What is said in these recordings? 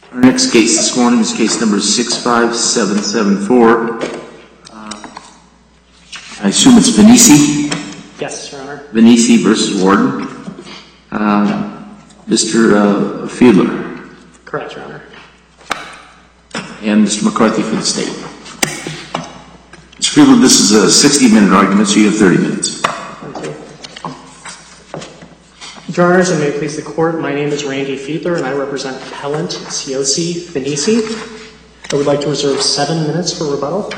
Our next case this morning is case number 65774. I assume it's Venisi? Yes, Your Honor. Venisi versus Warden. Mr. Fiedler. Correct, Your Honor. And Mr. McCarthy for the state. Mr. Fiedler, this is a 60-minute argument, so you have 30 minutes. Thank you. Your Honors, and may it please the Court, my name is Randy Fiedler, and I represent Appellant Siosi Venisi. I would like to reserve 7 minutes for rebuttal.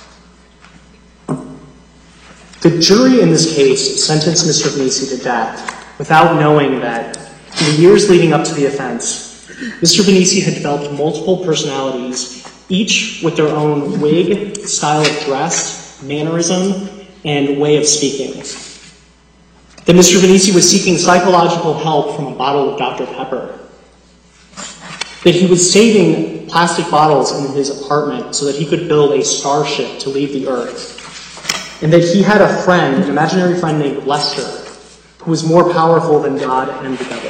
The jury in this case sentenced Mr. Venisi to death without knowing that in the years leading up to the offense, Mr. Venisi had developed multiple personalities, each with their own wig, style of dress, mannerism, and way of speaking. That Mr. Venisi was seeking psychological help from a bottle of Dr. Pepper. That he was saving plastic bottles in his apartment so that he could build a starship to leave the Earth. And that he had a friend, an imaginary friend named Lester, who was more powerful than God and the devil.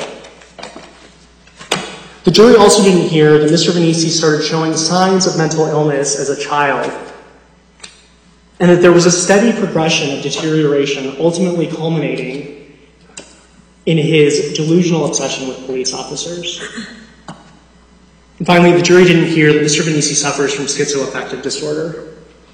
The jury also didn't hear that Mr. Venisi started showing signs of mental illness as a child, and that there was a steady progression of deterioration, ultimately culminating in his delusional obsession with police officers. And finally, the jury didn't hear that Mr. Venisi suffers from schizoaffective disorder.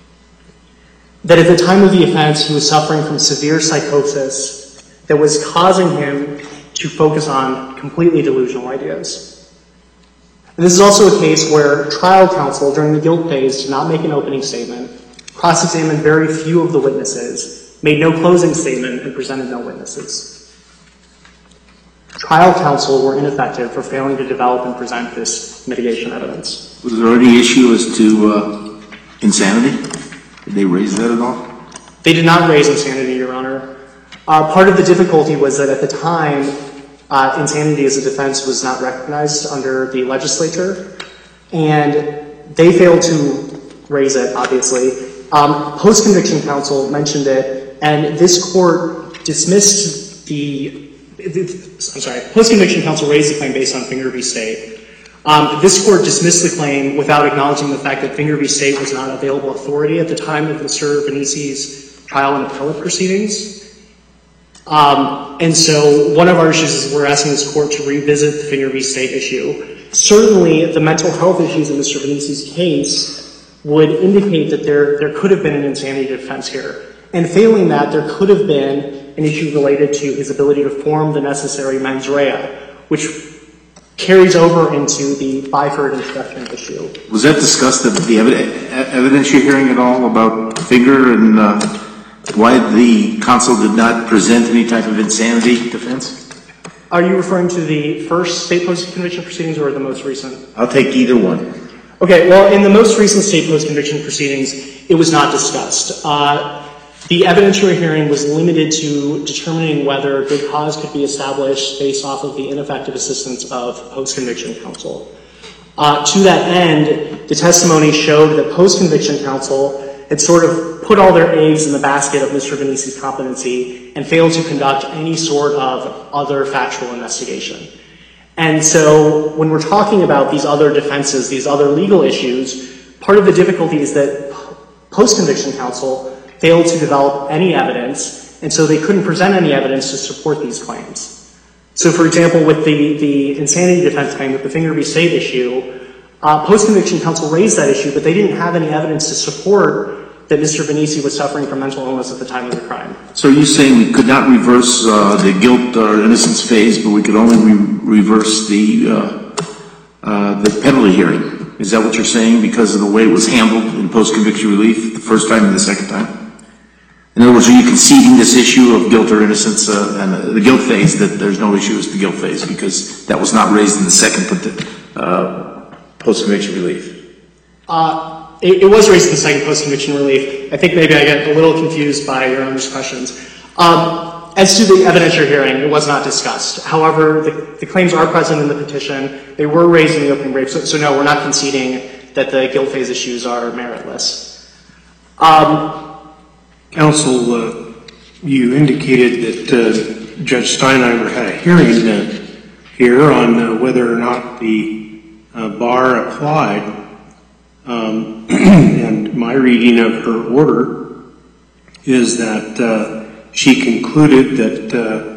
That at the time of the offense, he was suffering from severe psychosis that was causing him to focus on completely delusional ideas. And this is also a case where trial counsel, during the guilt phase, did not make an opening statement, cross-examined very few of the witnesses, made no closing statement, and presented no witnesses. Trial counsel were ineffective for failing to develop and present this mitigation evidence. Was there any issue as to insanity? Did they raise that at all? They did not raise insanity, Your Honor. Part of the difficulty was that at the time, insanity as a defense was not recognized under the legislature, and they failed to raise it, obviously. Post-conviction counsel mentioned it, and this court dismissed post-conviction counsel raised the claim based on Finger v. State. This court dismissed the claim without acknowledging the fact that Finger v. State was not available authority at the time of Mr. Venisi's trial and appellate proceedings. And so one of our issues is we're asking this court to revisit the Finger v. State issue. Certainly, the mental health issues in Mr. Venisi's case would indicate that there could have been an insanity defense here. And failing that, there could have been an issue related to his ability to form the necessary mens rea, which carries over into the Byford instruction issue. Was that discussed at the evidence you're hearing at all about Finger and why the counsel did not present any type of insanity defense? Are you referring to the first state post-conviction proceedings or the most recent? I'll take either one. Okay, well, in the most recent state post-conviction proceedings, it was not discussed. The evidentiary hearing was limited to determining whether good cause could be established based off of the ineffective assistance of post-conviction counsel. To that end, the testimony showed that post-conviction counsel had sort of put all their eggs in the basket of Mr. Venisi's competency and failed to conduct any sort of other factual investigation. And so when we're talking about these other defenses, these other legal issues, part of the difficulty is that post-conviction counsel failed to develop any evidence, and so they couldn't present any evidence to support these claims. So, for example, with the insanity defense claim, with the Finger v. State issue, post-conviction counsel raised that issue, but they didn't have any evidence to support that Mr. Venisi was suffering from mental illness at the time of the crime. So you're saying we could not reverse the guilt or innocence phase, but we could only reverse the penalty hearing. Is that what you're saying because of the way it was handled in post-conviction relief the first time and the second time? In other words, are you conceding this issue of guilt or innocence and the guilt phase, that there's no issue with the guilt phase because that was not raised in the second post-conviction relief? It was raised in the second post-conviction relief. I think maybe I get a little confused by your Honor's questions. As to the evidentiary hearing, it was not discussed. However, the claims are present in the petition. They were raised in the opening brief. So no, we're not conceding that the guilt phase issues are meritless. Counsel, you indicated that Judge Steinheimer had a hearing here on whether or not the bar applied. And my reading of her order is that she concluded that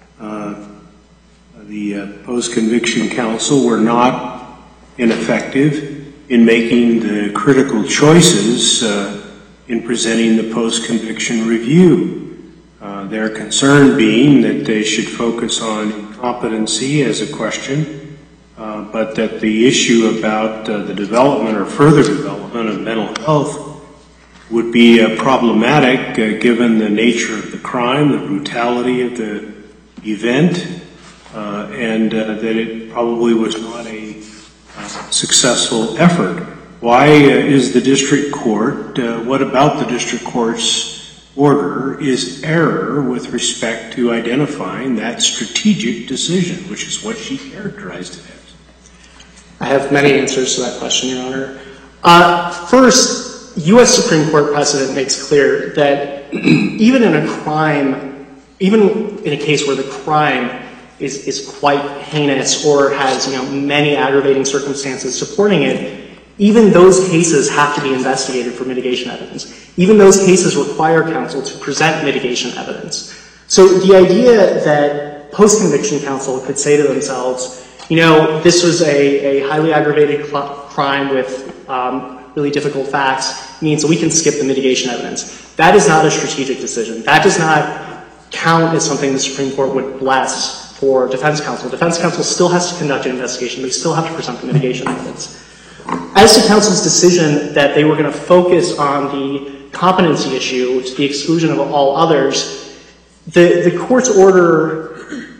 the post-conviction counsel were not ineffective in making the critical choices in presenting the post-conviction review. Their concern being that they should focus on competency as a question, but that the issue about the development or further development of mental health would be problematic given the nature of the crime, the brutality of the event, and that it probably was not a successful effort. Why is the district court, what about the district court's order is error with respect to identifying that strategic decision, which is what she characterized it as? I have many answers to that question, Your Honor. First, U.S. Supreme Court precedent makes clear that even in a crime, even in a case where the crime is quite heinous or has, many aggravating circumstances supporting it, even those cases have to be investigated for mitigation evidence. Even those cases require counsel to present mitigation evidence. So the idea that post-conviction counsel could say to themselves, this was a highly aggravated crime with really difficult facts, means that we can skip the mitigation evidence. That is not a strategic decision. That does not count as something the Supreme Court would bless for defense counsel. Defense counsel still has to conduct an investigation. They still have to present the mitigation evidence. As to counsel's decision that they were going to focus on the competency issue to the exclusion of all others, the court's order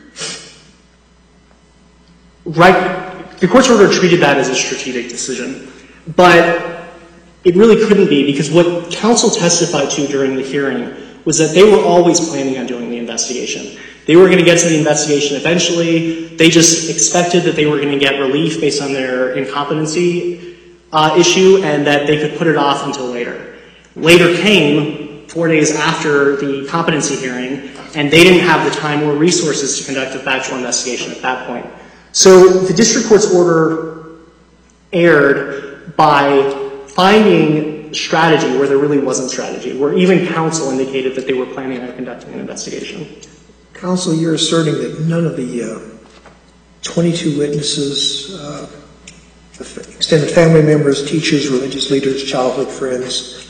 treated that as a strategic decision. But it really couldn't be, because what counsel testified to during the hearing was that they were always planning on doing the investigation. They were going to get to the investigation eventually. They just expected that they were going to get relief based on their incompetency issue, and that they could put it off until later. Later came 4 days after the competency hearing, and they didn't have the time or resources to conduct a factual investigation at that point. So the district court's order erred by finding strategy where there really wasn't strategy, where even counsel indicated that they were planning on conducting an investigation. Counsel, you're asserting that none of the 22 witnesses, extended family members, teachers, religious leaders, childhood friends,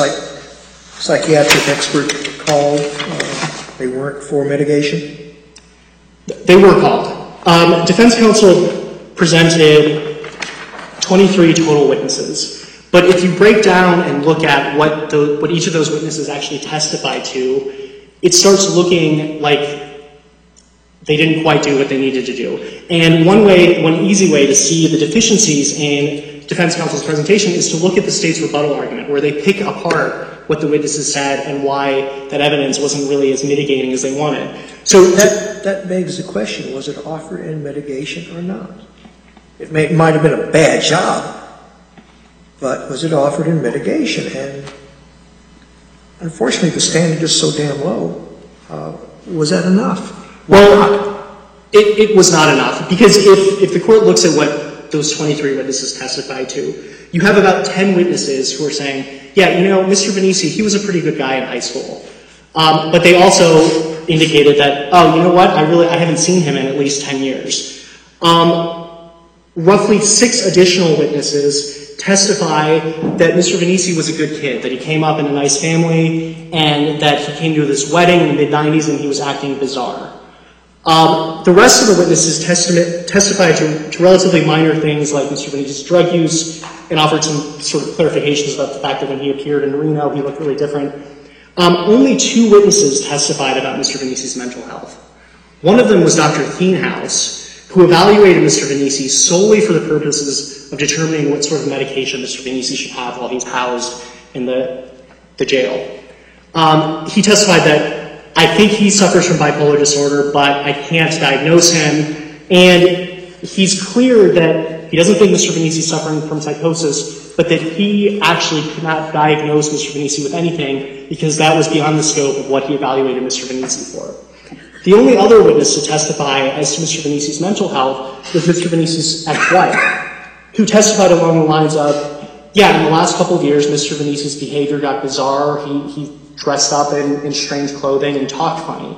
psychiatric expert called, they weren't for mitigation? They were called. Defense counsel presented 23 total witnesses. But if you break down and look at what each of those witnesses actually testified to, it starts looking like they didn't quite do what they needed to do. And one easy way to see the deficiencies in defense counsel's presentation is to look at the state's rebuttal argument, where they pick apart what the witnesses said and why that evidence wasn't really as mitigating as they wanted. So that begs the question, was it offered in mitigation or not? It might have been a bad job, but was it offered in mitigation? And unfortunately, the standard is so damn low. Was that enough? Well, it was not enough, because if the court looks at what those 23 witnesses testified to, you have about 10 witnesses who are saying, yeah, Mr. Vannese, he was a pretty good guy in high school. But they also indicated that, oh, you know what, I haven't seen him in at least 10 years. Roughly 6 additional witnesses testify that Mr. Vannese was a good kid, that he came up in a nice family, and that he came to this wedding in the mid-'90s and he was acting bizarre. The rest of the witnesses testified to relatively minor things like Mr. Vannese's drug use, and offered some sort of clarifications about the fact that when he appeared in Reno, he looked really different. Only 2 witnesses testified about Mr. Vannese's mental health. One of them was Dr. Thienhaus, who evaluated Mr. Vannese solely for the purposes of determining what sort of medication Mr. Vannese should have while he's housed in the jail. He testified that, I think he suffers from bipolar disorder, but I can't diagnose him. And he's clear that he doesn't think Mr. Vannese is suffering from psychosis, but that he actually could not diagnose Mr. Vannese with anything because that was beyond the scope of what he evaluated Mr. Vannese for. The only other witness to testify as to Mr. Vannese's mental health was Mr. Vannese's ex-wife. who testified along the lines of, yeah, in the last couple of years, Mr. Venisi's behavior got bizarre. He dressed up in strange clothing and talked funny.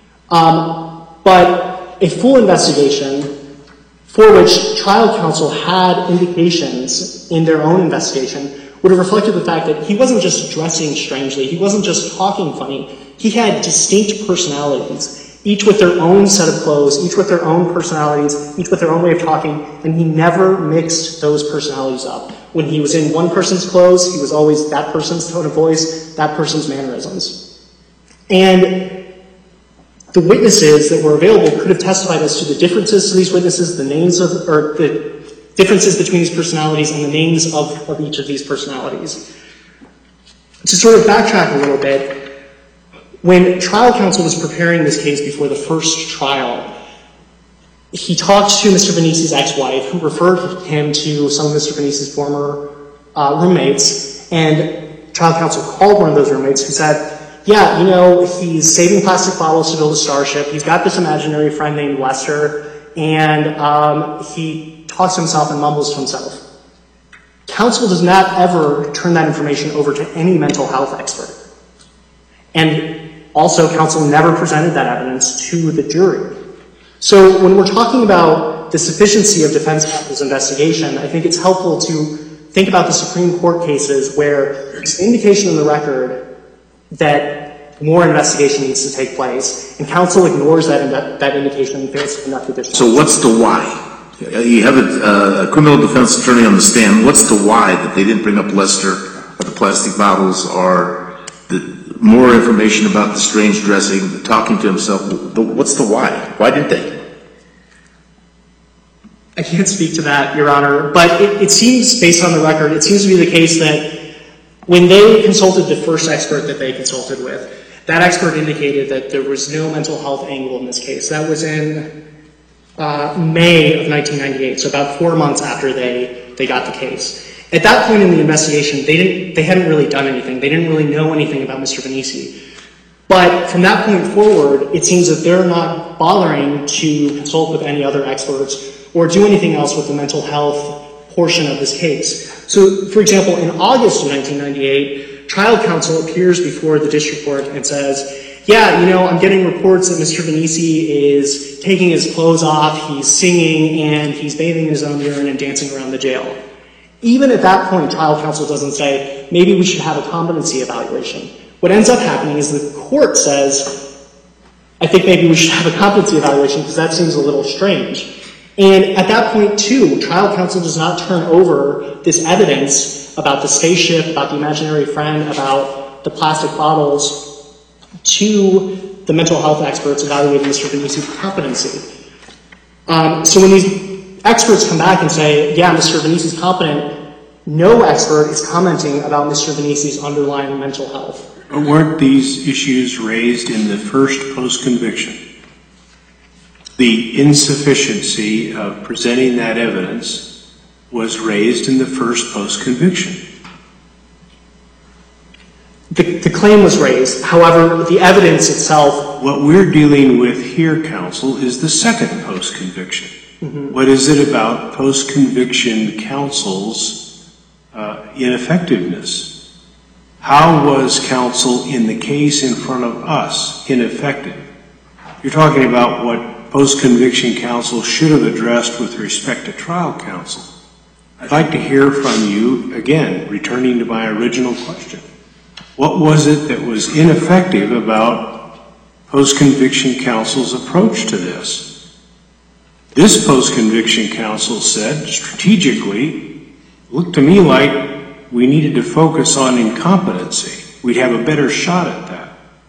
But a full investigation for which trial counsel had indications in their own investigation would have reflected the fact that he wasn't just dressing strangely. He wasn't just talking funny. He had distinct personalities, each with their own set of clothes, each with their own personalities, each with their own way of talking, and he never mixed those personalities up. When he was in one person's clothes, he was always that person's tone of voice, that person's mannerisms. And the witnesses that were available could have testified as to the differences to these witnesses, the names of, or the differences between these personalities and the names of each of these personalities. To sort of backtrack a little bit, when trial counsel was preparing this case before the first trial, he talked to Mr. Venisi's ex-wife, who referred him to some of Mr. Venisi's former roommates, and trial counsel called one of those roommates who said, yeah, you know, he's saving plastic bottles to build a starship, he's got this imaginary friend named Lester, and he talks to himself and mumbles to himself. Counsel does not ever turn that information over to any mental health expert. And also, counsel never presented that evidence to the jury. So when we're talking about the sufficiency of defense counsel's investigation, I think it's helpful to think about the Supreme Court cases where there's indication in the record that more investigation needs to take place, and counsel ignores that indication and fails to conduct additional. So what's the why? You have a criminal defense attorney on the stand. What's the why that they didn't bring up Lester or the plastic bottles or the more information about the strange dressing, the talking to himself? What's the why? Why didn't they? I can't speak to that, Your Honor, but it seems, based on the record, it seems to be the case that when they consulted the first expert that they consulted with, that expert indicated that there was no mental health angle in this case. That was in May of 1998, so about 4 months after they got the case. At that point in the investigation, they hadn't really done anything. They didn't really know anything about Mr. Venisi. But from that point forward, it seems that they're not bothering to consult with any other experts or do anything else with the mental health portion of this case. So, for example, in August of 1998, trial counsel appears before the district court and says, yeah, you know, I'm getting reports that Mr. Venisi is taking his clothes off, he's singing, and he's bathing in his own urine and dancing around the jail. Even at that point, trial counsel doesn't say, maybe we should have a competency evaluation. What ends up happening is the court says, I think maybe we should have a competency evaluation because that seems a little strange. And at that point, too, trial counsel does not turn over this evidence about the spaceship, about the imaginary friend, about the plastic bottles to the mental health experts evaluating Mr. Venisi's competency. So when these experts come back and say, yeah, Mr. Venisi's competent, no expert is commenting about Mr. Venisi's underlying mental health. But weren't these issues raised in the first post-conviction? The insufficiency of presenting that evidence was raised in the first post-conviction. The claim was raised. However, the evidence itself... What we're dealing with here, counsel, is the second post-conviction. Mm-hmm. What is it about post-conviction counsel's ineffectiveness? How was counsel in the case in front of us ineffective? You're talking about what post-conviction counsel should have addressed with respect to trial counsel. I'd like to hear from you, again, returning to my original question. What was it that was ineffective about post-conviction counsel's approach to this? This post-conviction counsel said, strategically, looked to me like we needed to focus on incompetency. We'd have a better shot at that.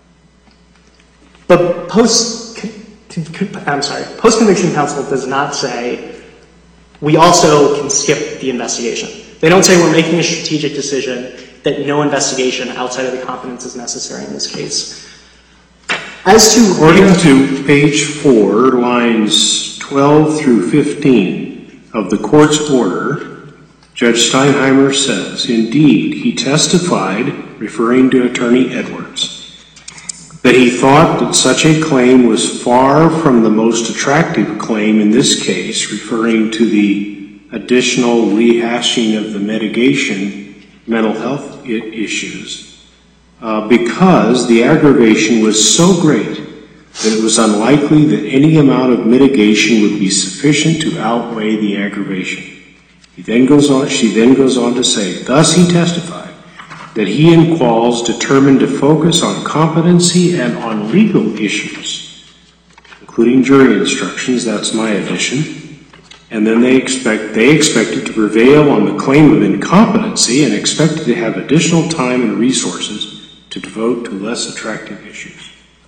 But post-conviction counsel does not say, we also can skip the investigation. They don't say we're making a strategic decision that no investigation outside of the competence is necessary in this case. According to page 4, lines 12 through 15 of the court's order, Judge Steinheimer says, indeed, he testified, referring to Attorney Edwards, that he thought that such a claim was far from the most attractive claim in this case, referring to the additional rehashing of the mitigation mental health issues because the aggravation was so great that it was unlikely that any amount of mitigation would be sufficient to outweigh the aggravation. She then goes on to say, thus he testified that he and Qualls determined to focus on competency and on legal issues, including jury instructions, that's my addition, and then they expected to prevail on the claim of incompetency and expected to have additional time and resources to devote to less attractive issues.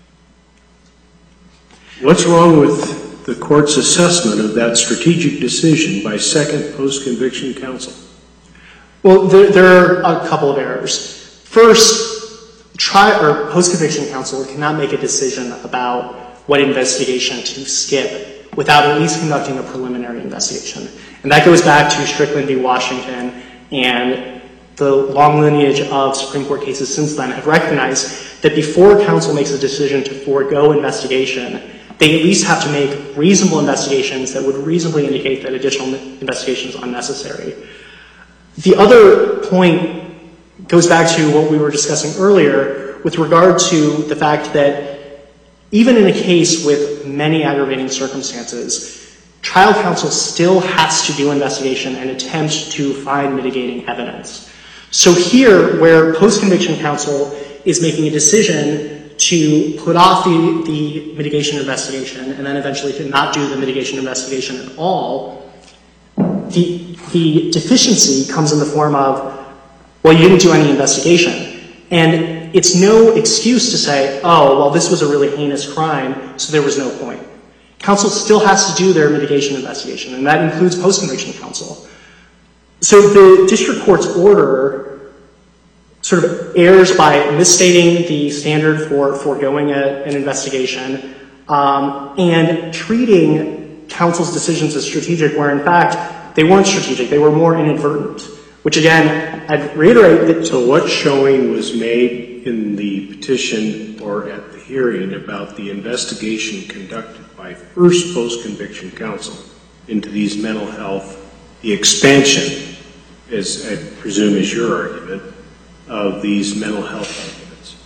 What's wrong with the court's assessment of that strategic decision by second post-conviction counsel? Well, there are a couple of errors. First, post-conviction counsel cannot make a decision about what investigation to skip without at least conducting a preliminary investigation. And that goes back to Strickland v. Washington, and the long lineage of Supreme Court cases since then have recognized that before counsel makes a decision to forego investigation, they at least have to make reasonable investigations that would reasonably indicate that additional investigation is unnecessary. The other point goes back to what we were discussing earlier with regard to the fact that even in a case with many aggravating circumstances, trial counsel still has to do investigation and attempt to find mitigating evidence. So here, where post-conviction counsel is making a decision to put off the mitigation investigation and then eventually to not do the mitigation investigation at all, the deficiency comes in the form of, well, you didn't do any investigation. And it's no excuse to say, oh, well, this was a really heinous crime, so there was no point. Counsel still has to do their mitigation investigation, and that includes post-conviction counsel. So the district court's order sort of errs by misstating the standard for foregoing an investigation and treating counsel's decisions as strategic, where in fact they weren't strategic, they were more inadvertent, which again, I'd reiterate that. So what showing was made in the petition or at the hearing about the investigation conducted by first post-conviction counsel into these mental health, the expansion, as I presume is your argument, of these mental health arguments?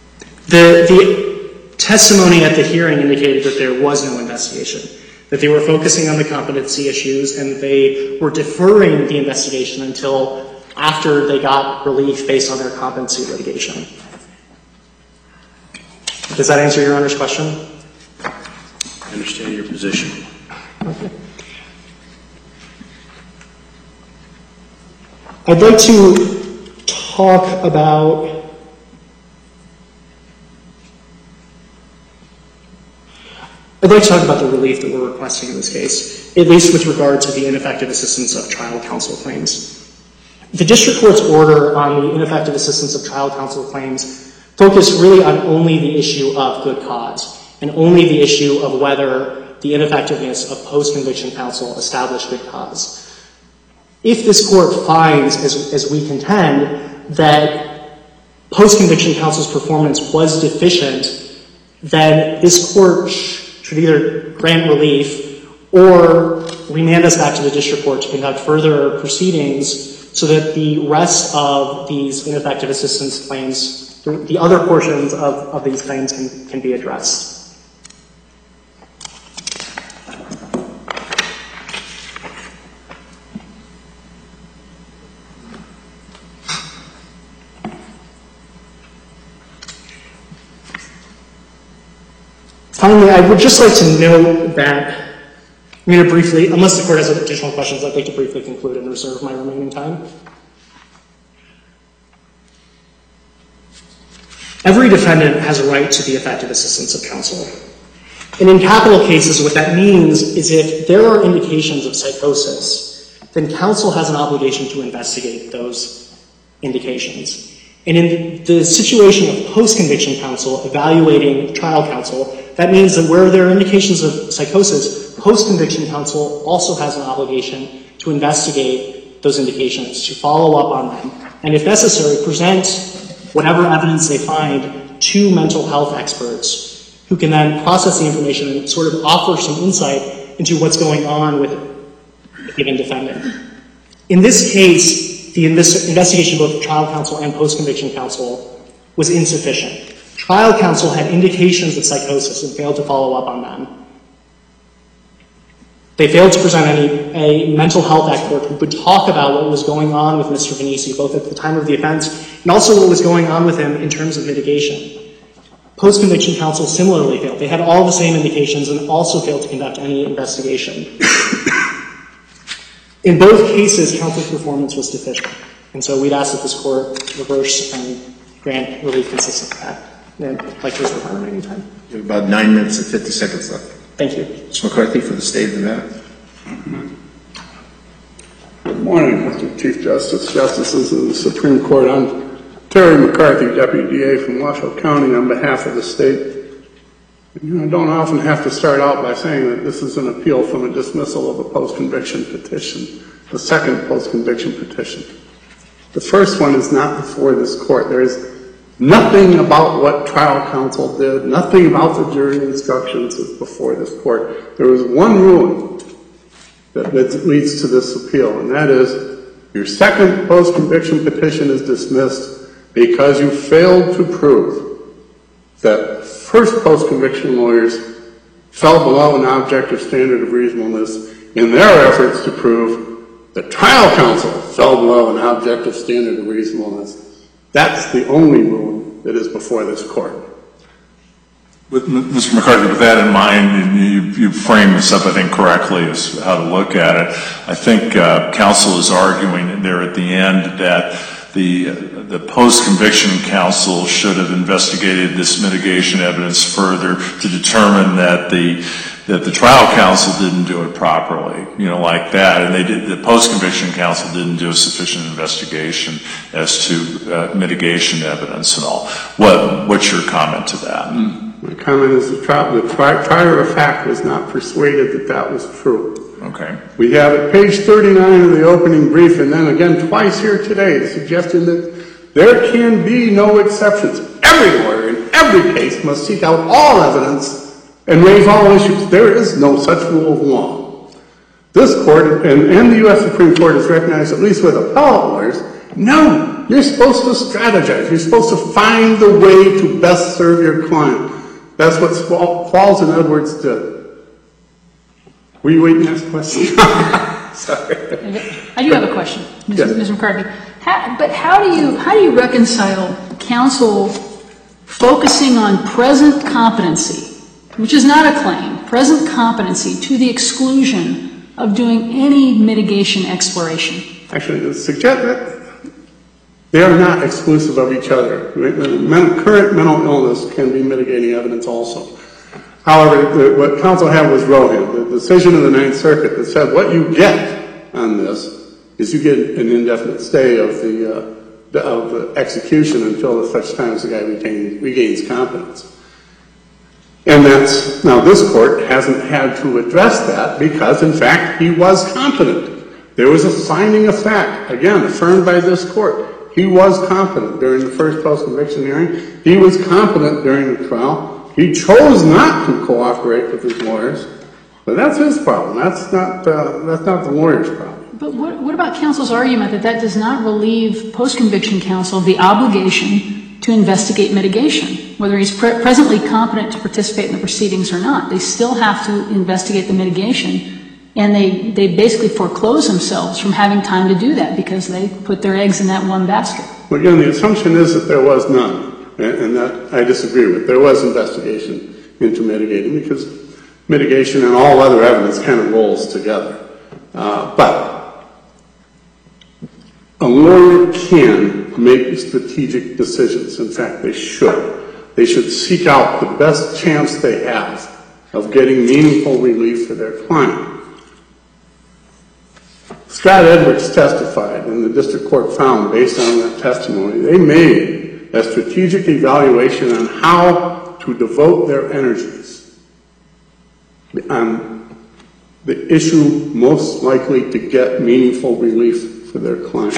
The testimony at the hearing indicated that there was no investigation, that they were focusing on the competency issues and they were deferring the investigation until after they got relief based on their competency litigation. Does that answer your Honor's question? I understand your position. Okay. I'd like to talk about the relief that we're requesting in this case, at least with regard to the ineffective assistance of trial counsel claims. The district court's order on the ineffective assistance of trial counsel claims focused really on only the issue of good cause and only the issue of whether the ineffectiveness of post-conviction counsel established good cause. If this court finds, as we contend, that post-conviction counsel's performance was deficient, then this court should either grant relief or remand us back to the district court to conduct further proceedings so that the rest of these ineffective assistance claims, the other portions of these claims can be addressed. Finally, I would just like to note that I'm going to briefly, unless the court has additional questions, I'd like to briefly conclude and reserve my remaining time. Every defendant has a right to the effective assistance of counsel. And in capital cases, what that means is if there are indications of psychosis, then counsel has an obligation to investigate those indications. And in the situation of post-conviction counsel evaluating trial counsel, that means that where there are indications of psychosis, post-conviction counsel also has an obligation to investigate those indications, to follow up on them, and if necessary, present whatever evidence they find to mental health experts who can then process the information and sort of offer some insight into what's going on with given defendant. In this case, the investigation of both trial counsel and post-conviction counsel was insufficient. Trial counsel had indications of psychosis and failed to follow up on them. They failed to present a mental health expert who could talk about what was going on with Mr. Venisi, both at the time of the offense and also what was going on with him in terms of mitigation. Post-conviction counsel similarly failed. They had all the same indications and also failed to conduct any investigation. In both cases, counsel's performance was deficient. And so we'd ask that this court reverse and grant relief consistent with that. And I'd like to reserve my remaining time. You have about 9 minutes and 50 seconds left. Thank you. Mr. McCarthy for the state of the matter. Good morning, Mr. Chief Justice, Justices of the Supreme Court. I'm Terry McCarthy, Deputy DA from Washoe County on behalf of the state. I don't often have to start out by saying that this is an appeal from a dismissal of a post-conviction petition, the second post-conviction petition. The first one is not before this court. There is nothing about what trial counsel did, nothing about the jury instructions is before this court. There was one ruling that leads to this appeal, and that is your second post-conviction petition is dismissed because you failed to prove that first post-conviction lawyers fell below an objective standard of reasonableness in their efforts to prove that trial counsel fell below an objective standard of reasonableness. That's the only ruling that is before this court. With Mr. McCarthy, with that in mind, you framed this up, I think, correctly as how to look at it. I think counsel is arguing there at the end that the post-conviction counsel should have investigated this mitigation evidence further to determine that the trial counsel didn't do it properly, like that, and the post-conviction counsel didn't do a sufficient investigation as to mitigation evidence and all. What's your comment to that? My comment is the trier of fact was not persuaded that that was true. Okay. We have at page 39 of the opening brief, and then again twice here today, the suggestion that there can be no exceptions. Every lawyer in every case must seek out all evidence and raise all issues. There is no such rule of law. This court and the U.S. Supreme Court has recognized, at least with appellate lawyers, no, you're supposed to strategize. You're supposed to find the way to best serve your client. That's what Qualls and Edwards did. Were you waiting to ask a question? Sorry. I do have a question, Yes. Ms. McCarthy. But how do you reconcile counsel focusing on present competency, which is not a claim, present competency to the exclusion of doing any mitigation exploration? Actually, to suggest that they are not exclusive of each other. Current mental illness can be mitigating evidence also. However, what counsel had was Rohan, the decision of the Ninth Circuit that said what you get on this is you get an indefinite stay of the execution until such time as the guy regains competence. And now this court hasn't had to address that because, in fact, he was competent. There was a finding of fact, again, affirmed by this court. He was competent during the first post-conviction hearing. He was competent during the trial. He chose not to cooperate with his lawyers, but that's his problem. That's not the lawyer's problem. But what about counsel's argument that does not relieve post-conviction counsel of the obligation to investigate mitigation, whether he's presently competent to participate in the proceedings or not? They still have to investigate the mitigation, and they basically foreclose themselves from having time to do that because they put their eggs in that one basket. Well, again, the assumption is that there was none. And that I disagree with. There was investigation into mitigating because mitigation and all other evidence kind of rolls together. But a lawyer can make strategic decisions. In fact, they should. They should seek out the best chance they have of getting meaningful relief for their client. Scott Edwards testified, and the district court found, based on that testimony, they made a strategic evaluation on how to devote their energies on the issue most likely to get meaningful relief for their client.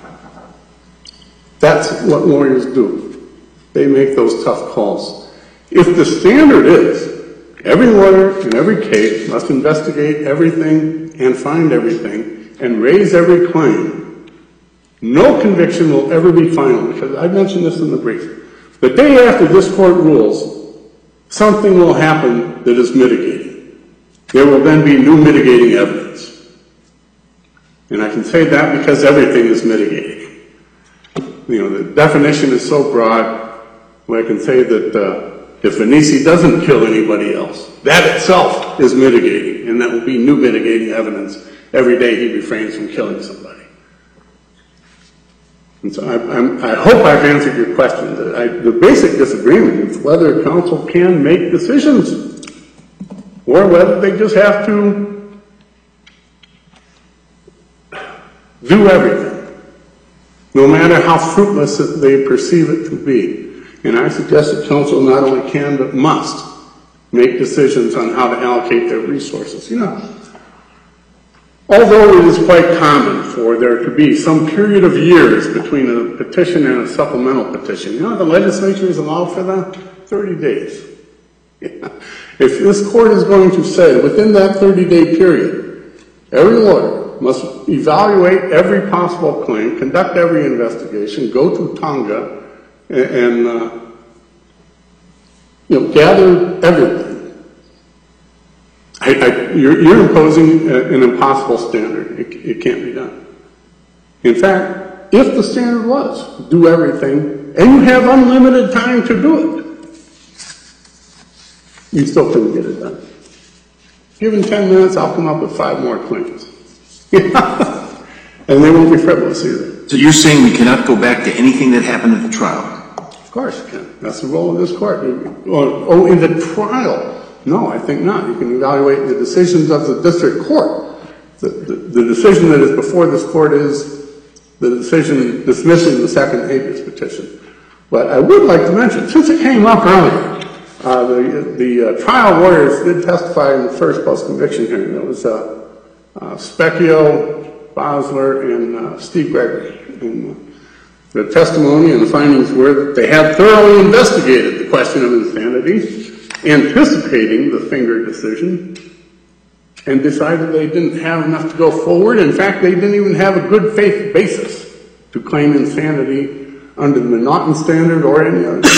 That's what lawyers do. They make those tough calls. If the standard is every lawyer in every case must investigate everything and find everything and raise every claim, no conviction will ever be final, because I mentioned this in the brief. The day after this court rules, something will happen that is mitigating. There will then be new mitigating evidence. And I can say that because everything is mitigating. The definition is so broad, I can say that if Venisi doesn't kill anybody else, that itself is mitigating, and that will be new mitigating evidence every day he refrains from killing somebody. And so I hope I've answered your question. The basic disagreement is whether counsel can make decisions or whether they just have to do everything, no matter how fruitless they perceive it to be. And I suggest that counsel not only can but must make decisions on how to allocate their resources. Although it is quite common for there to be some period of years between a petition and a supplemental petition, the legislature is allowed for that 30 days. If this court is going to say within that 30-day period, every lawyer must evaluate every possible claim, conduct every investigation, go to Tonga, and gather everything. You're imposing an impossible standard. It can't be done. In fact, if the standard was do everything, and you have unlimited time to do it, you still couldn't get it done. Given 10 minutes, I'll come up with 5 more claims. And they won't be frivolous either. So you're saying we cannot go back to anything that happened at the trial? Of course you can. That's the role of this court. Oh, in the trial? No, I think not. You can evaluate the decisions of the district court. The decision that is before this court is the decision dismissing the second habeas petition. But I would like to mention, since it came up earlier, the trial lawyers did testify in the first post-conviction hearing. That was Specchio, Bosler, and Steve Gregory. And the testimony and the findings were that they had thoroughly investigated the question of insanity, anticipating the Finger decision, and decided they didn't have enough to go forward. In fact, they didn't even have a good faith basis to claim insanity under the Naughton standard or any other.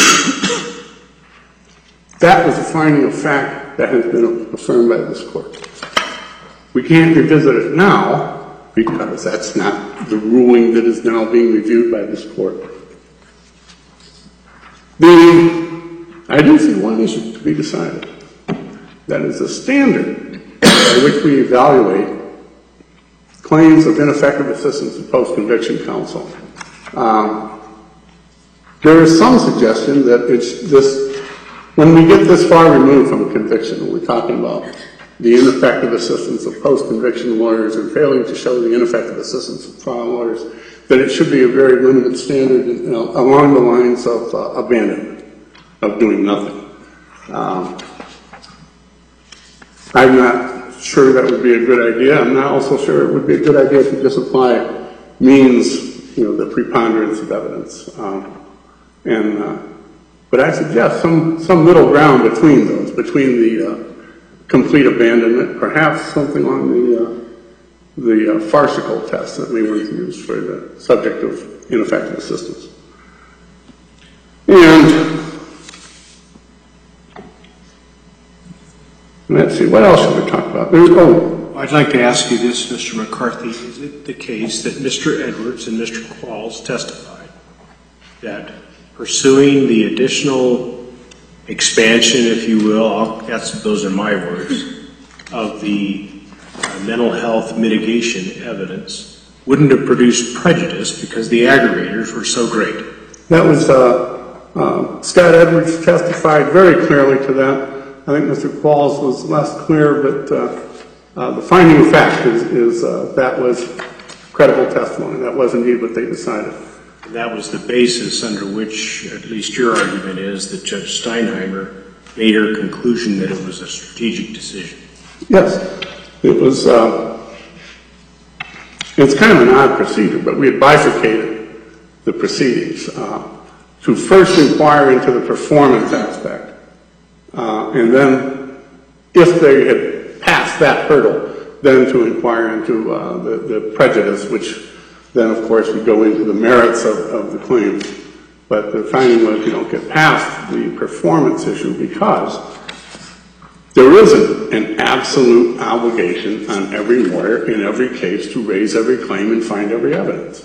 That was a finding of fact that has been affirmed by this court. We can't revisit it now because that's not the ruling that is now being reviewed by this court. I do see one issue to be decided. That is the standard by which we evaluate claims of ineffective assistance to post-conviction counsel. There is some suggestion that when we get this far removed from a conviction, when we're talking about the ineffective assistance of post-conviction lawyers and failing to show the ineffective assistance of trial lawyers, that it should be a very limited standard along the lines of abandonment, of doing nothing. I'm not sure that would be a good idea. I'm not also sure it would be a good idea to just apply means, the preponderance of evidence. But I suggest some middle ground between those, between the complete abandonment, perhaps something along the farcical test that we want to use for the subject of ineffective assistance. And let's see, what else should we talk about? I'd like to ask you this, Mr. McCarthy. Is it the case that Mr. Edwards and Mr. Qualls testified that pursuing the additional expansion, if you will, those are my words, of the mental health mitigation evidence wouldn't have produced prejudice because the aggravators were so great? That was, Scott Edwards testified very clearly to that. I think Mr. Qualls was less clear, but the finding of fact is that was credible testimony. That was indeed what they decided. And that was the basis under which, at least your argument is, that Judge Steinheimer made her conclusion that it was a strategic decision. Yes. It was, it's kind of an odd procedure, but we had bifurcated the proceedings to first inquire into the performance aspect. And then, if they had passed that hurdle, then to inquire into the prejudice, which then, of course, would go into the merits of the claim. But the finding was you don't get past the performance issue because there isn't an absolute obligation on every lawyer in every case to raise every claim and find every evidence.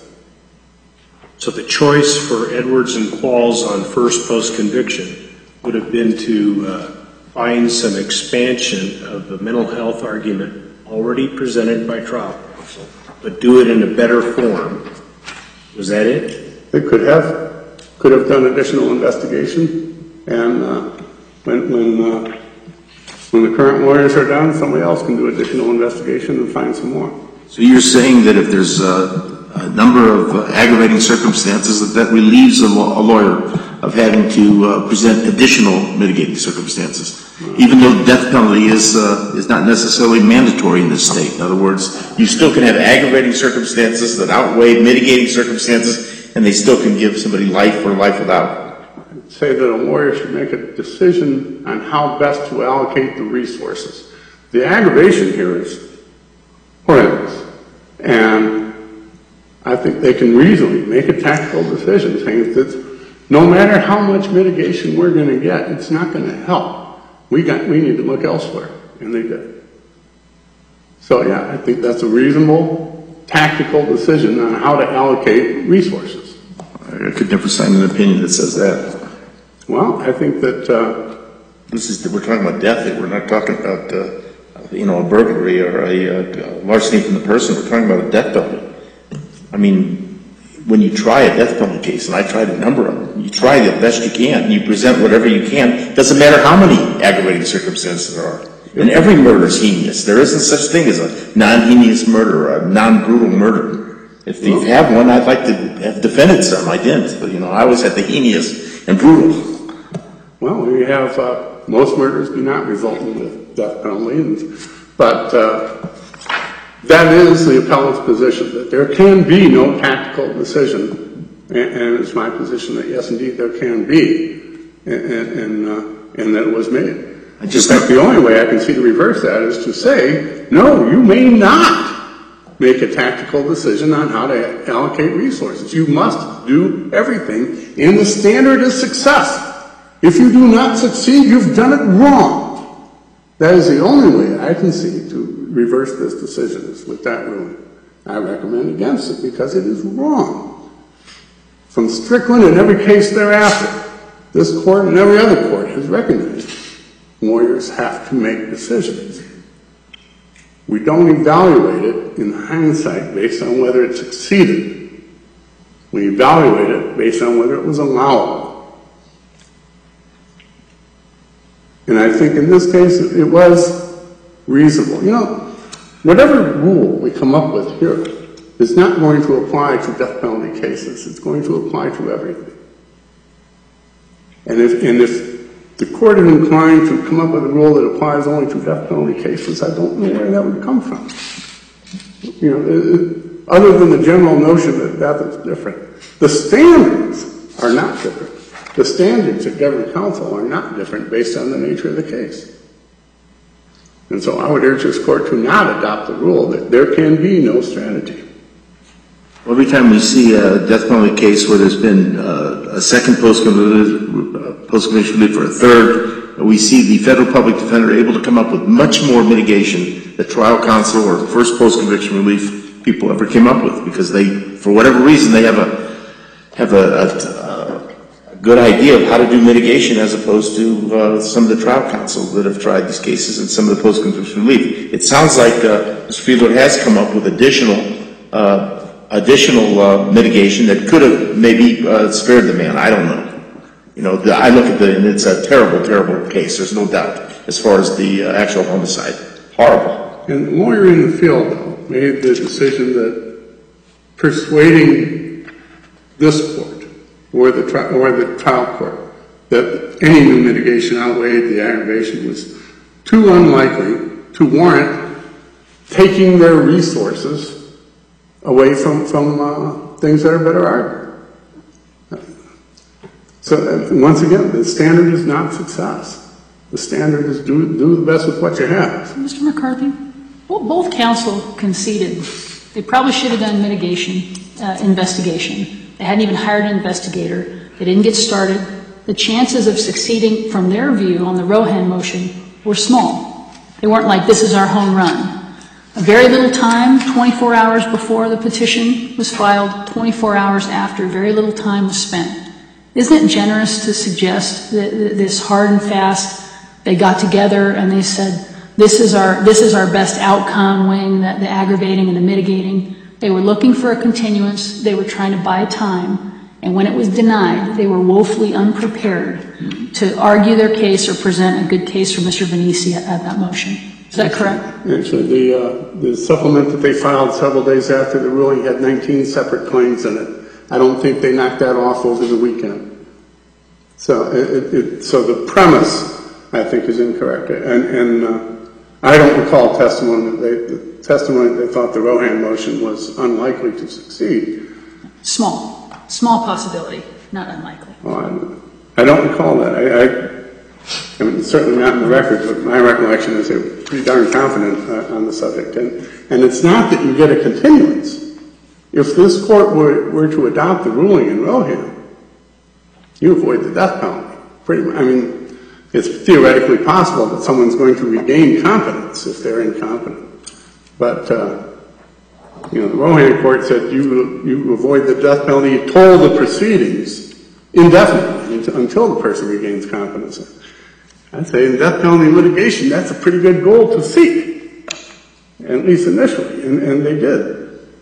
So the choice for Edwards and Qualls on first post-conviction would have been to find some expansion of the mental health argument already presented by trial counsel, but do it in a better form. Was that it? They could have done additional investigation, and when the current lawyers are done, somebody else can do additional investigation and find some more. So you're saying that if there's a number of aggravating circumstances, that relieves a lawyer of having to present additional mitigating circumstances, even though the death penalty is not necessarily mandatory in this state. In other words, you still can have aggravating circumstances that outweigh mitigating circumstances, and they still can give somebody life or life without. I'd say that a lawyer should make a decision on how best to allocate the resources. The aggravation here is horrendous, and I think they can reasonably make a tactical decision saying that no matter how much mitigation we're going to get, it's not going to help. We need to look elsewhere, and they did. So yeah, I think that's a reasonable tactical decision on how to allocate resources. I could never sign an opinion that says that. Well, I think that we're talking about death. We're not talking about a burglary or a larceny from the person. We're talking about a death penalty. I mean, when you try a death penalty case, and I tried a number of them, you try the best you can, and you present whatever you can. It doesn't matter how many aggravating circumstances there are. And every murder is heinous. There isn't such thing as a non-heinous murder or a non-brutal murder. If you have one, I'd like to have defended some. I didn't. But, I always had the heinous and brutal. Well, we have most murders do not result in the death penalty, but that is the appellant's position, that there can be no tactical decision, and it's my position that yes, indeed, there can be, and that it was made. In fact, the only way I can see to reverse that is to say, no, you may not make a tactical decision on how to allocate resources. You must do everything in the standard of success. If you do not succeed, you've done it wrong. That is the only way I can see to reverse this decision is with that ruling. I recommend against it because it is wrong. From Strickland and every case thereafter, this court and every other court has recognized lawyers have to make decisions. We don't evaluate it in hindsight based on whether it succeeded. We evaluate it based on whether it was allowable. And I think in this case, it was reasonable. Whatever rule we come up with here is not going to apply to death penalty cases. It's going to apply to everything. And if the court is inclined to come up with a rule that applies only to death penalty cases, I don't know where that would come from. Other than the general notion that death is different. The standards are not different. The standards that govern counsel are not different based on the nature of the case. And so I would urge this court to not adopt the rule that there can be no strategy. Every time we see a death penalty case where there's been a second post-conviction relief or a third, we see the federal public defender able to come up with much more mitigation that trial counsel or first post-conviction relief people ever came up with, because they, for whatever reason, they have a good idea of how to do mitigation as opposed to some of the trial counsel that have tried these cases and some of the post-conviction relief. It sounds like Mr. Fiedler has come up with additional mitigation that could have maybe spared the man. I don't know. I look at and it's a terrible, terrible case. There's no doubt as far as the actual homicide. Horrible. And the lawyer in the field, though, made the decision that persuading this court or the trial court that any new mitigation outweighed the aggravation was too unlikely to warrant taking their resources away from things that are better argued. So once again, the standard is not success. The standard is do the best with what you have. Mr. McCarthy, Both counsel conceded they probably should have done investigation. They hadn't even hired an investigator. They didn't get started. The chances of succeeding from their view on the Rohan motion were small. They weren't like, this is our home run. A very little time, 24 hours before the petition was filed, 24 hours after, very little time was spent. Isn't it generous to suggest that this hard and fast, they got together and they said, this is our best outcome, weighing the aggravating and the mitigating. They were looking for a continuance. They were trying to buy time. And when it was denied, they were woefully unprepared to argue their case or present a good case for Mr. Venezia at that motion. Is that correct? Actually, the supplement that they filed several days after the ruling had 19 separate claims in it. I don't think they knocked that off over the weekend. So the premise, I think, is incorrect. And I don't recall testimony that they thought the Rohan motion was unlikely to succeed. Small possibility, not unlikely. Well, I don't recall that. I mean, certainly not in the records, but my recollection is they were pretty darn confident on the subject. And it's not that you get a continuance. If this court were to adopt the ruling in Rohan, you avoid the death penalty. Pretty much. I mean, it's theoretically possible that someone's going to regain competence if they're incompetent. But, the Rohan court said you avoid the death penalty, you toll the proceedings indefinitely until the person regains competence. I'd say in death penalty litigation, that's a pretty good goal to seek, at least initially, and they did.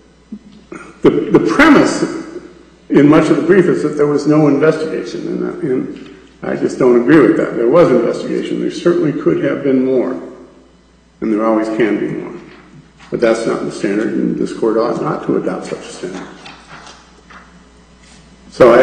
The premise in much of the brief is that there was no investigation, and I just don't agree with that. There was investigation. There certainly could have been more, and there always can be more. But that's not the standard, and this court ought not to adopt such a standard. So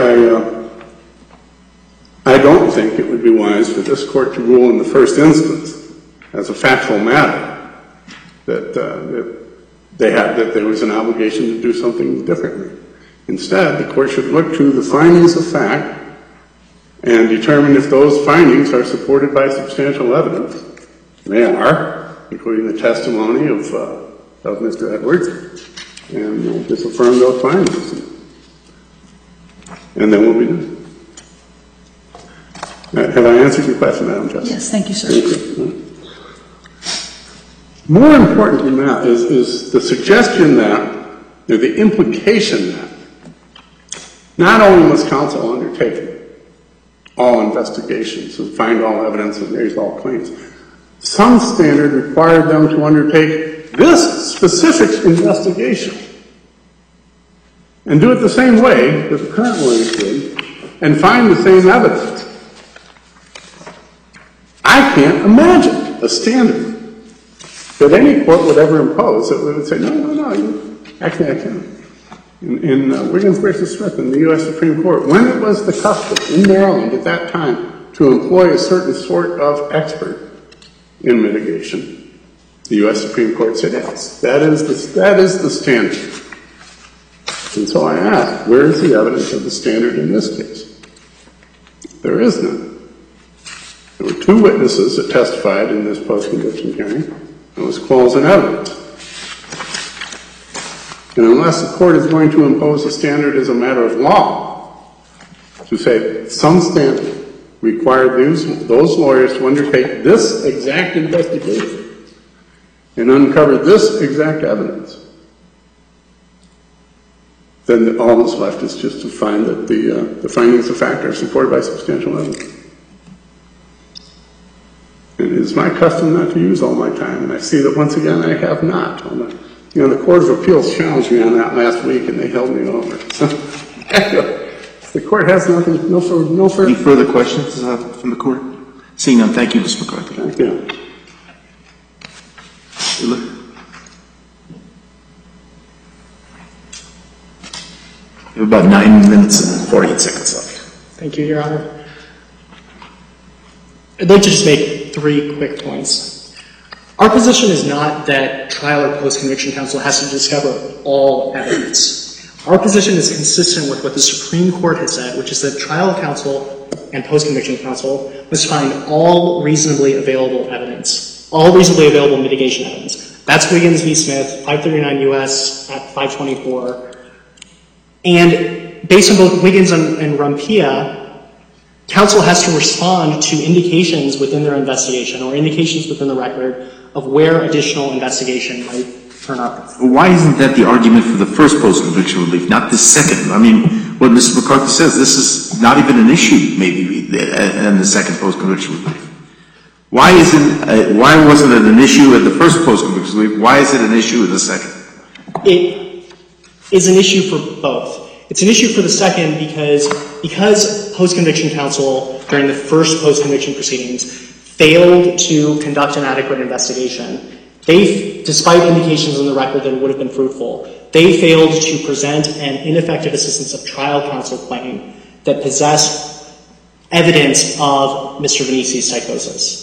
I don't think it would be wise for this court to rule in the first instance, as a factual matter, that there was an obligation to do something differently. Instead, the court should look to the findings of fact and determine if those findings are supported by substantial evidence. They are, including the testimony of Mr. Edwards, and disaffirm those findings. And then we'll be done. Have I answered your question, Madam Justice? Yes, thank you, sir. Thank you. More important than that is the suggestion that, the implication that, not only must counsel undertake all investigations and find all evidence and raise all claims, some standard required them to undertake this specific investigation and do it the same way that the current lawyers did and find the same evidence. I can't imagine a standard that any court would ever impose that would say, no, actually I can. In Wiggins versus Smith in the U.S. Supreme Court, when it was the custom in Maryland at that time to employ a certain sort of expert in mitigation, the U.S. Supreme Court said, yes, that is the standard. And so I asked, where is the evidence of the standard in this case? There is none. There were two witnesses that testified in this post-conviction hearing. It was Qualls and Edwards. And unless the court is going to impose a standard as a matter of law, to say some standard required those lawyers to undertake this exact investigation and uncover this exact evidence, then all that's left is just to find that the findings of fact are supported by substantial evidence. And it is my custom not to use all my time, and I see that once again I have not. The Court of Appeals challenged me on that last week, and they held me over. So, the court has nothing, no further. Any further questions from the court? Seeing none, thank you, Mr. McCarthy. Thank you. We have about 9 minutes and 48 seconds left. Thank you, Your Honor. I'd like to just make 3 quick points. Our position is not that trial or post-conviction counsel has to discover all evidence. Our position is consistent with what the Supreme Court has said, which is that trial counsel and post-conviction counsel must find all reasonably available evidence, all reasonably available mitigation evidence. That's Wiggins v. Smith, 539 U.S. at 524. And based on both Wiggins and Rumpia, counsel has to respond to indications within their investigation or indications within the record of where additional investigation might turn up. Why isn't that the argument for the first post-conviction relief, not the second? I mean, what Mr. McCarthy says, this is not even an issue, maybe, in the second post-conviction relief. Why wasn't it an issue at the first post-conviction relief? Why is it an issue in the second? It is an issue for both. It's an issue for the second because post-conviction counsel during the first post-conviction proceedings failed to conduct an adequate investigation. Despite indications in the record that it would have been fruitful, they failed to present an ineffective assistance of trial counsel claim that possessed evidence of Mr. Venisi's psychosis.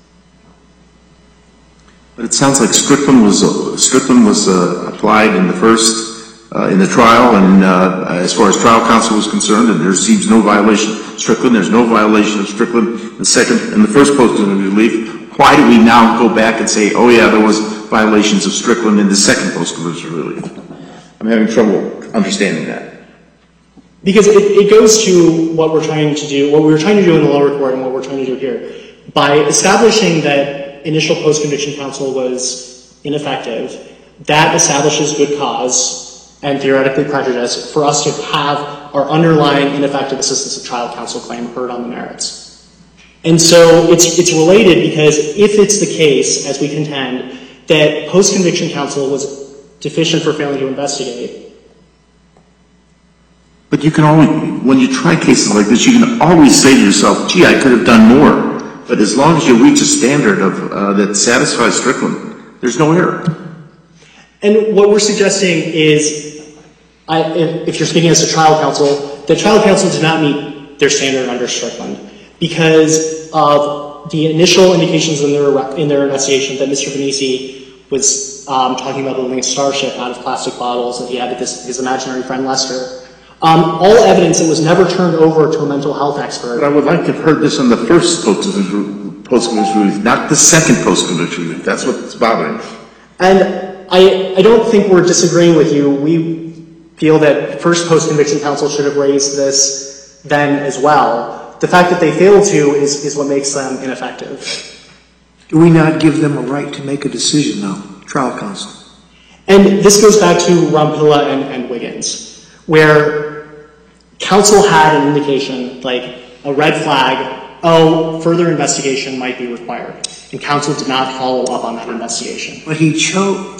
But it sounds like Strickland was applied in the first, in the trial, and as far as trial counsel was concerned, and there seems no violation of Strickland. There's no violation of Strickland in the first post-conviction relief. Why do we now go back and say, oh yeah, there was violations of Strickland in the second post-conviction relief? I'm having trouble understanding that. Because it goes to what we're trying to do, what we were trying to do in the lower court and what we're trying to do here. By establishing that initial post-conviction counsel was ineffective, that establishes good cause and theoretically prejudice for us to have our underlying ineffective assistance of trial counsel claim heard on the merits. And so it's related because if it's the case, as we contend, that post-conviction counsel was deficient for failing to investigate. But you can always, when you try cases like this, you can always say to yourself, gee, I could have done more. But as long as you reach a standard of that satisfies Strickland, there's no error. And what we're suggesting is, if you're speaking as a trial counsel, the trial counsel did not meet their standard under Strickland because of the initial indications in their investigation that Mr. Venisi was talking about building a starship out of plastic bottles, that he had his imaginary friend Lester. All evidence that was never turned over to a mental health expert. But I would like to have heard this on the first post-conviction relief, not the second post-conviction relief. That's what's bothering me. And I don't think we're disagreeing with you. We feel that first post-conviction counsel should have raised this then as well. The fact that they failed to is what makes them ineffective. Do we not give them a right to make a decision, though, trial counsel? And this goes back to Rompilla and Wiggins, where counsel had an indication, like a red flag, further investigation might be required. And counsel did not follow up on that investigation. But he chose.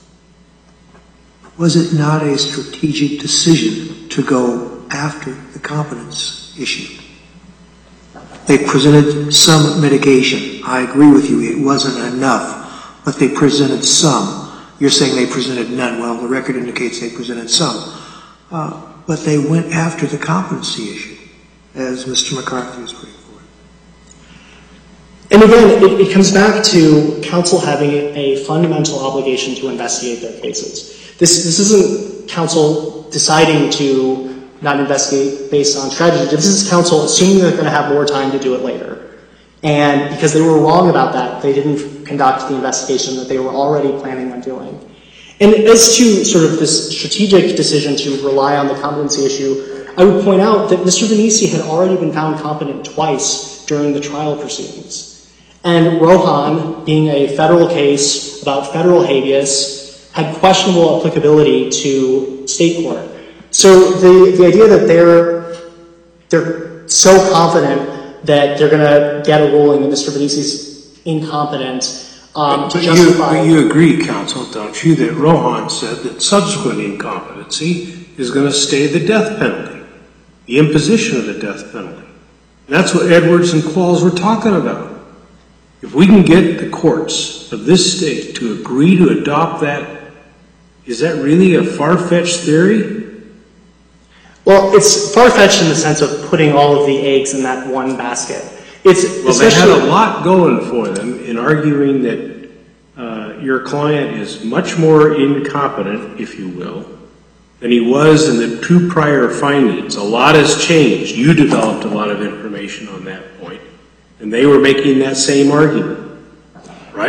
Was it not a strategic decision to go after the competence issue? They presented some mitigation. I agree with you. It wasn't enough, but they presented some. You're saying they presented none. Well, the record indicates they presented some. But they went after the competency issue, as Mr. McCarthy was putting forward. And again, it comes back to counsel having a fundamental obligation to investigate their cases. This isn't counsel deciding to not investigate based on strategy. This is counsel assuming they're going to have more time to do it later. And because they were wrong about that, they didn't conduct the investigation that they were already planning on doing. And as to sort of this strategic decision to rely on the competency issue, I would point out that Mr. Venisi had already been found competent twice during the trial proceedings. And Rohan, being a federal case about federal habeas, had questionable applicability to state court. So the idea that they're so confident that they're going to get a ruling that Mr. Venisi's incompetent to justify... But you agree, counsel, don't you, that Rohan said that subsequent incompetency is going to stay the death penalty, the imposition of the death penalty. And that's what Edwards and Qualls were talking about. If we can get the courts of this state to agree to adopt that, is that really a far-fetched theory? Well, it's far-fetched in the sense of putting all of the eggs in that one basket. They had a lot going for them in arguing that your client is much more incompetent, if you will, than he was in the two prior findings. A lot has changed. You developed a lot of information on that point, and they were making that same argument, right?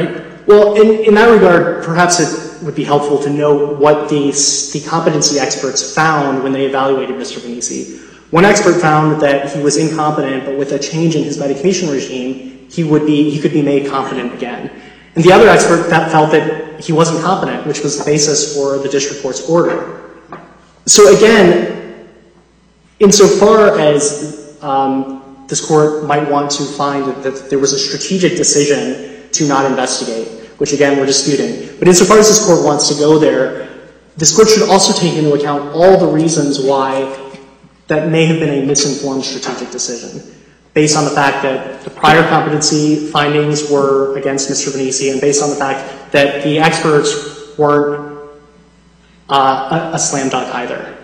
Well, in that regard, perhaps it would be helpful to know what the competency experts found when they evaluated Mr. Venisi. One expert found that he was incompetent, but with a change in his medication regime, he could be made competent again. And the other expert felt that he wasn't competent, which was the basis for the district court's order. So again, insofar as this court might want to find that there was a strategic decision to not investigate, which again we're disputing, but insofar as this court wants to go there, this court should also take into account all the reasons why that may have been a misinformed strategic decision, based on the fact that the prior competency findings were against Mr. Venisi, and based on the fact that the experts weren't a slam dunk either.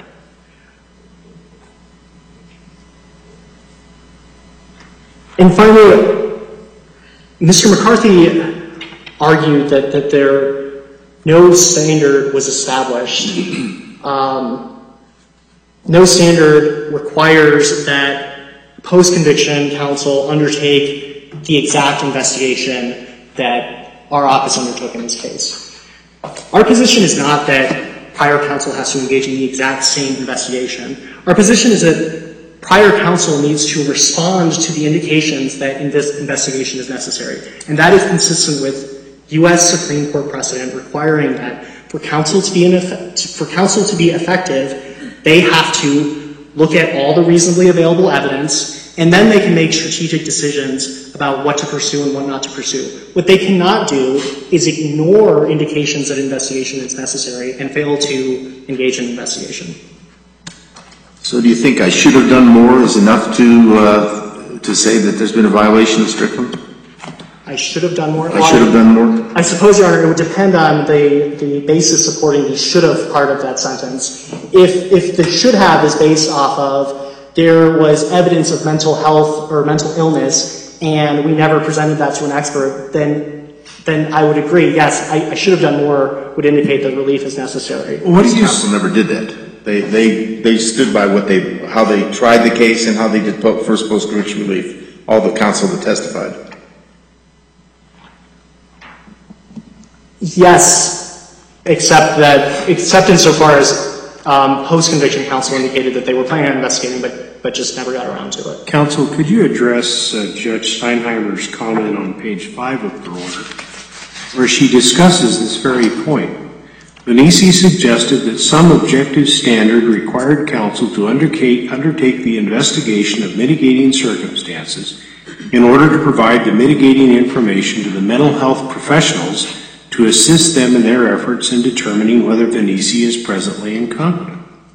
And finally, Mr. McCarthy argued that no standard was established. No standard requires that post-conviction counsel undertake the exact investigation that our office undertook in this case. Our position is not that prior counsel has to engage in the exact same investigation. Our position is that prior counsel needs to respond to the indications that this investigation is necessary. And that is consistent with U.S. Supreme Court precedent requiring that for counsel to be effective, they have to look at all the reasonably available evidence, and then they can make strategic decisions about what to pursue and what not to pursue. What they cannot do is ignore indications that investigation is necessary and fail to engage in investigation. So do you think I should have done more is enough to say that there's been a violation of Strickland? I should have done more? I should have done more? I suppose, Your Honor, it would depend on the basis supporting the should have part of that sentence. If the should have is based off of there was evidence of mental health or mental illness and we never presented that to an expert, then I would agree, yes, I should have done more would indicate that relief is necessary. What did you counsel never did that? They stood by how they tried the case and how they did first post-conviction relief. All the counsel that testified. Yes, except insofar as post-conviction counsel indicated that they were planning on investigating, but just never got around to it. Counsel, could you address Judge Steinheimer's comment on page 5 of the order, where she discusses this very point? Venisi suggested that some objective standard required counsel to undertake the investigation of mitigating circumstances in order to provide the mitigating information to the mental health professionals to assist them in their efforts in determining whether Venisi is presently incompetent.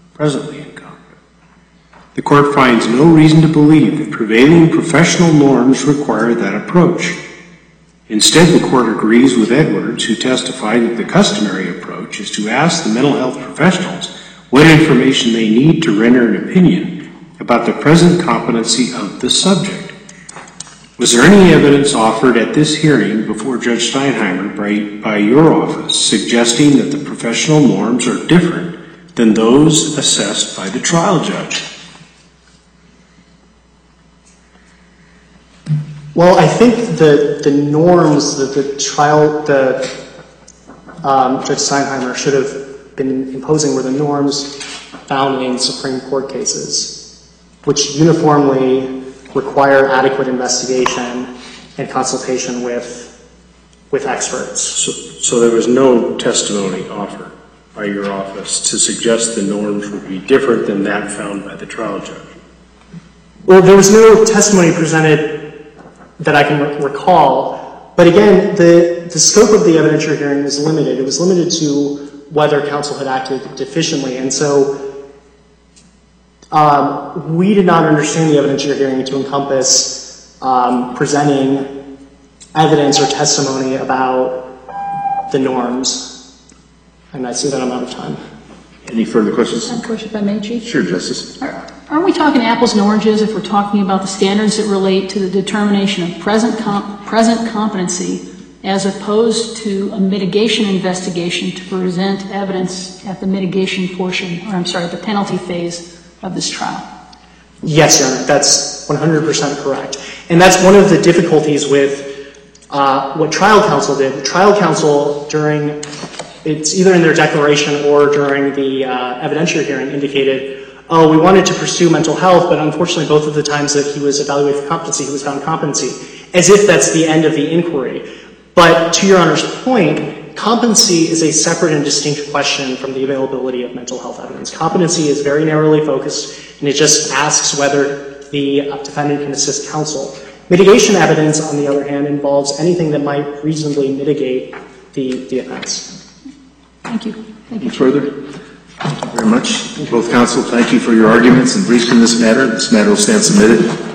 The court finds no reason to believe that prevailing professional norms require that approach. Instead, the court agrees with Edwards, who testified that the customary approach is to ask the mental health professionals what information they need to render an opinion about the present competency of the subject. Was there any evidence offered at this hearing before Judge Steinheimer by your office suggesting that the professional norms are different than those assessed by the trial judge? Well, I think the norms that Judge Steinheimer should have been imposing were the norms found in Supreme Court cases, which uniformly require adequate investigation and consultation with experts. So there was no testimony offered by your office to suggest the norms would be different than that found by the trial judge? Well, there was no testimony presented that I can recall, but again, the scope of the evidentiary hearing was limited. It was limited to whether counsel had acted deficiently, and so we did not understand the evidentiary hearing to encompass presenting evidence or testimony about the norms. And I see that I'm out of time. Any further questions? One question, if I may, Chief. Sure, Justice. Aren't we talking apples and oranges if we're talking about the standards that relate to the determination of present competency as opposed to a mitigation investigation to present evidence at the mitigation portion, or I'm sorry, the penalty phase of this trial? Yes, Your Honor, that's 100% correct. And that's one of the difficulties with What trial counsel did, trial counsel during, it's either in their declaration or during the evidentiary hearing indicated, oh, we wanted to pursue mental health, but unfortunately both of the times that he was evaluated for competency, he was found competency, as if that's the end of the inquiry. But to Your Honor's point, competency is a separate and distinct question from the availability of mental health evidence. Competency is very narrowly focused, and it just asks whether the defendant can assist counsel. Mitigation evidence, on the other hand, involves anything that might reasonably mitigate the offense. Thank you. Thank you. Further? Thank you very much. Both counsel, thank you for your arguments and briefs in this matter. This matter will stand submitted.